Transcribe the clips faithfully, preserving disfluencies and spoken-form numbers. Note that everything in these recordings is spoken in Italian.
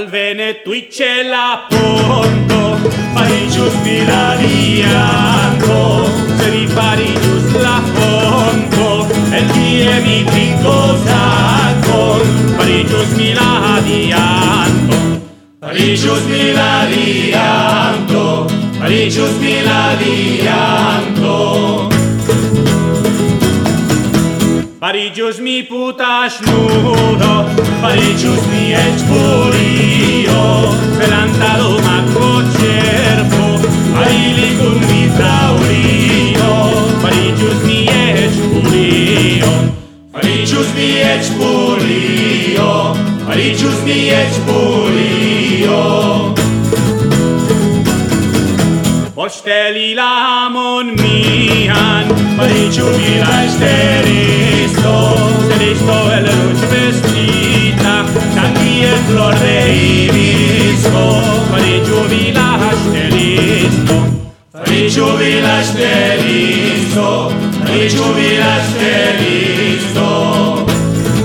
Al Veneto c'è la ponto, Parigius Miladianto, se di Parigius la ponto, e tie mi trinco con Parigius Miladianto, Parigius Miladianto, Parigius Miladianto. Parigius mi putas nudo, Parigius mi expolio, pelantado macro cerpo, aili con mi fraulino, Parigius mi expolio, Parigius mi expolio, Parigius mi expolio. Posteli l'amon mian, Parigius mi la esteristo, Seristo el luce vestita, Santi e flor de ibisco, Parigius mi la esteristo, Parigius mi la esteristo, Parigius mi la esteristo.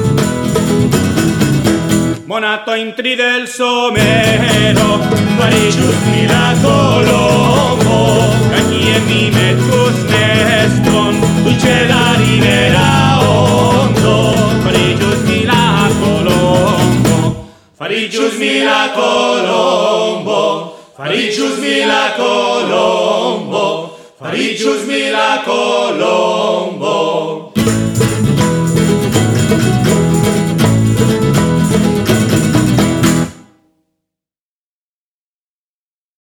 Monato intri del somero, Parigius mi la colombo, Cagni e mi metus nestron, dulce la rivera ondo, Parigius mi la colombo, Parigius mi la colombo, Parigius mi la colombo, Parigius mi la colombo.